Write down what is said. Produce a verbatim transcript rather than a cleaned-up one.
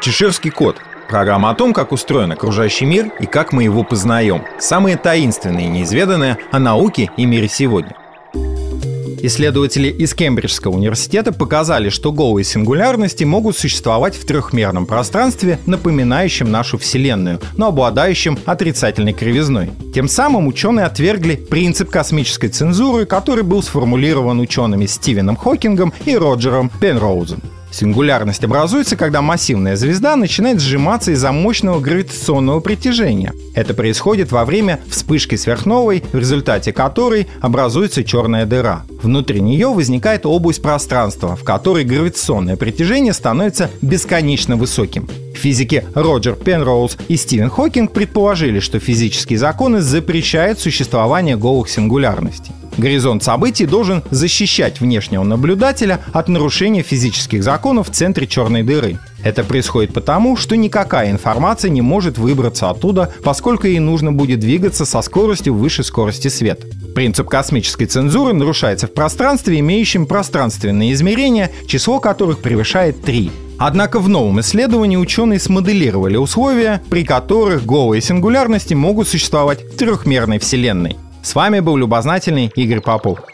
Чеширский кот. Программа о том, как устроен окружающий мир и как мы его познаем. Самые таинственные и неизведанные о науке и мире сегодня. Исследователи из Кембриджского университета показали, что голые сингулярности могут существовать в трехмерном пространстве, напоминающем нашу Вселенную, но обладающем отрицательной кривизной. Тем самым ученые отвергли принцип космической цензуры, который был сформулирован учеными Стивеном Хокингом и Роджером Пенроузом. Сингулярность образуется, когда массивная звезда начинает сжиматься из-за мощного гравитационного притяжения. Это происходит во время вспышки сверхновой, в результате которой образуется черная дыра. Внутри нее возникает область пространства, в которой гравитационное притяжение становится бесконечно высоким. Физики Роджер Пенроуз и Стивен Хокинг предположили, что физические законы запрещают существование голых сингулярностей. Горизонт событий должен защищать внешнего наблюдателя от нарушения физических законов в центре черной дыры. Это происходит потому, что никакая информация не может выбраться оттуда, поскольку ей нужно будет двигаться со скоростью выше скорости света. Принцип космической цензуры нарушается в пространстве, имеющем пространственные измерения, число которых превышает три. Однако в новом исследовании ученые смоделировали условия, при которых голые сингулярности могут существовать в трехмерной Вселенной. С вами был любознательный Игорь Попов.